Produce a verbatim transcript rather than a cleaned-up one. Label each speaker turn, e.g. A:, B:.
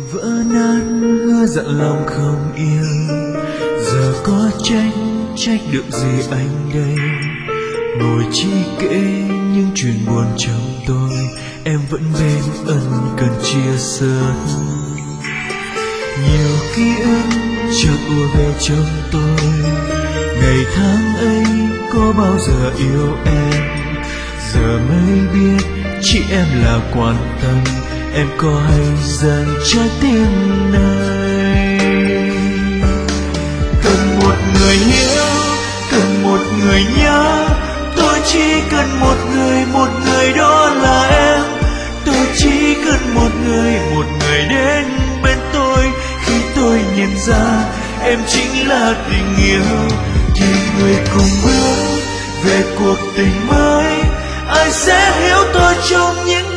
A: Vỡ nát hứa dặn lòng không yêu, giờ có trách trách được gì anh đây. Ngồi chi kể những chuyện buồn trong tôi, em vẫn bên ân cần chia sẻ. Nhiều ký ức chợt ùa về trong tôi, ngày tháng ấy có bao giờ yêu em. Giờ mới biết chỉ em là quan tâm, em có hay dần trái tim này. Cần một người hiểu, cần một người nhớ, tôi chỉ cần một người, một người đó là em. Tôi chỉ cần một người, một người đến bên tôi khi tôi nhận ra em chính là tình yêu. Thì người cùng bước về cuộc tình mới, ai sẽ hiểu tôi trong những